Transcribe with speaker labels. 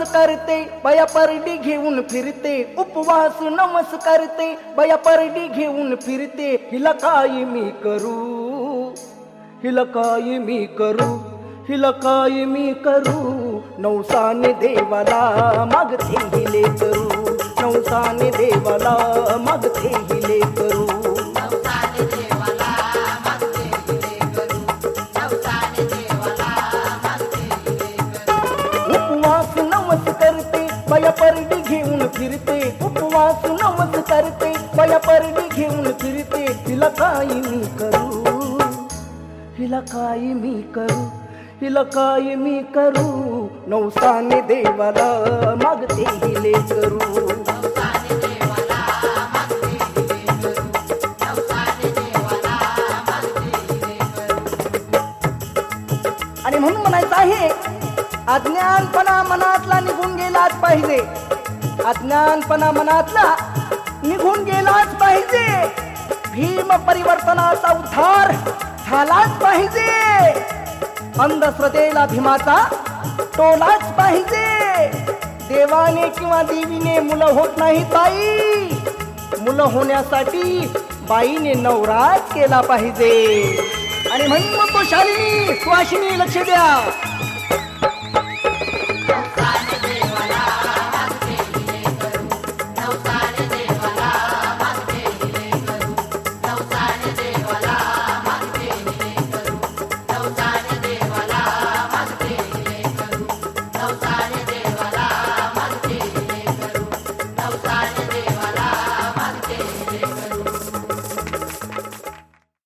Speaker 1: करते बया परडी घेऊन फिरते उपवास नवस करते बया परडी घेऊन फिरते हिला काय मी करू हिला काय मी करू हिला काय मी करू नवसाने देवाला मागते हिले करू नवसाने देवाला मागते हिले करू उपवास नवस करते बया परडी घेऊन फिरते उपवास नवस करते बया परडी घेऊन फिरते हिला काय मी करू हिला काय मी करू हिला काय मी करू नवसाने देवाला मागते हिले करू आणि म्हणून म्हणायचं आहे अज्ञानपणा मनातला निघून गेलाच पाहिजे अज्ञानपणा मनातला निघून गेलाच पाहिजे भीम परिवर्तनाचा उद्धार झालाच पाहिजे अंधश्रद्धेला भीमाचा टोलाच पाहिजे देवाने किंवा देवीने मुलं होत नाही ताई मुलं होण्यासाठी बाईने नवराच केला पाहिजे आणि म्हणून तो शालिनी सुवासिनी लक्ष द्या